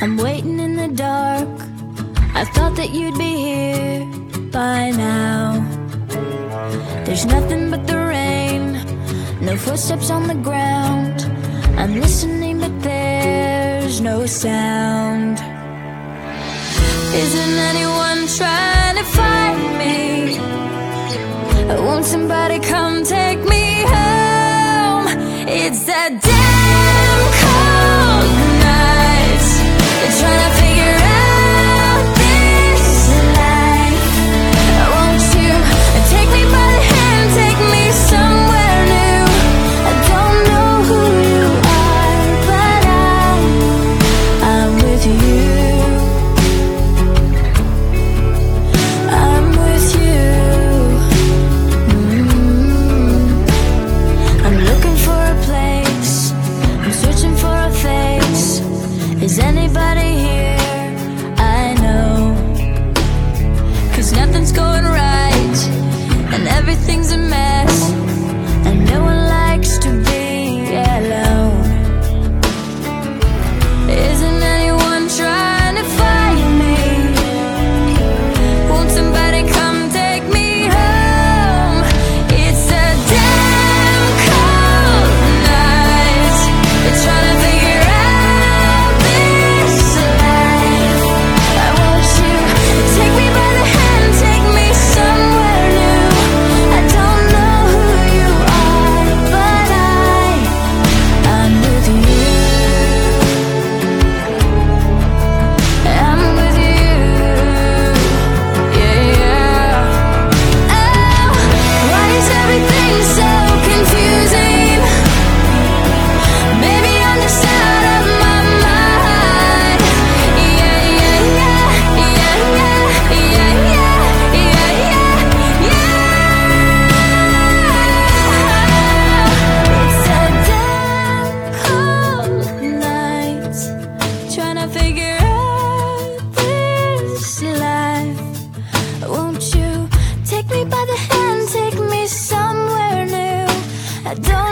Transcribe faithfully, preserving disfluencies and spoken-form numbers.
I'm waiting in the dark. I thought that you'd be here by now. There's nothing but the rain, no footsteps on the ground. I'm listening but there's no sound. Isn't anyone trying to find me? Won't somebody come take me home? It's that damn cold night. They're trying to figure out this life. Won't you take me by the hand, take me somewhere new? I don't know who you are, but I, I'm with you. I'm with you. Mm-hmm. I'm looking for a place, I'm searching for a face. Is anybody here? I know. 'Cause nothing's going right, and everything's a mess, and no one likes to be alone. Isn't anyone trying to find me? Won't somebody come take me home? It's a damn cold night. They're trying to figure out this life. I want you to take me by the hand, take me somewhere new. I don't know who you are, but I, I'm with you. I'm with you. Yeah, yeah. Oh, why is everything so confusing? Maybe I'm just out of my mind. Yeah, yeah, yeah, yeah, yeah, yeah, yeah, yeah, yeah. It's a damn cold night, trying to figure out this life. Won't you take me by the hand, take me somewhere new? I don't